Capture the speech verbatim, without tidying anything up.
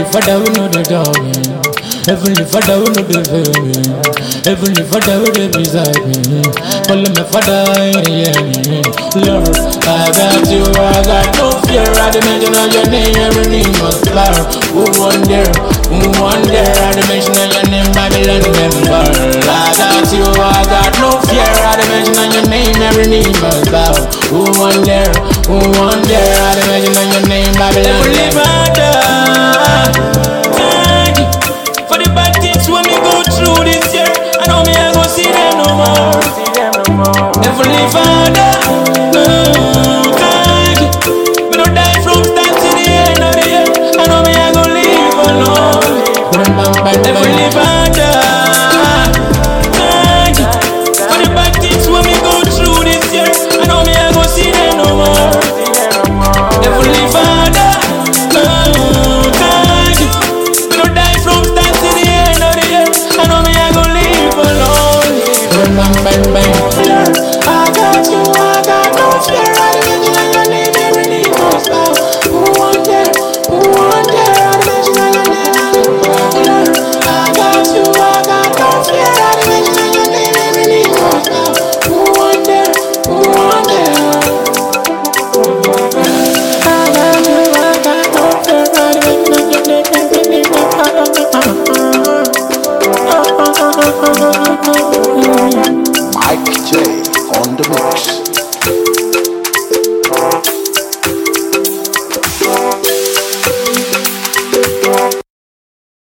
Father, we know the darling. Heavenly Father, we know the baby. Heavenly Father, we know beside me. Follow my Father in the end. Lord, I got you, I got no fear. I mention of your name, every knee must bow. Who wonder, who wonder? I mention of your name, Babylon member. I got you, I got no fear. I mention of your name, every knee must bow. Who wonder, who wonder? I mention of your name, Babylon member.